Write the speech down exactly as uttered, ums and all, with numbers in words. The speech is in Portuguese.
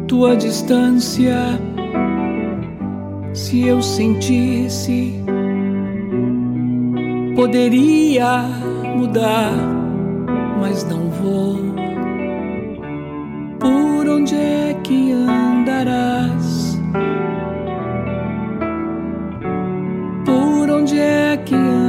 tua distância. Se eu sentisse, poderia mudar, mas não vou. Por onde é que andarás? Por onde é que andarás?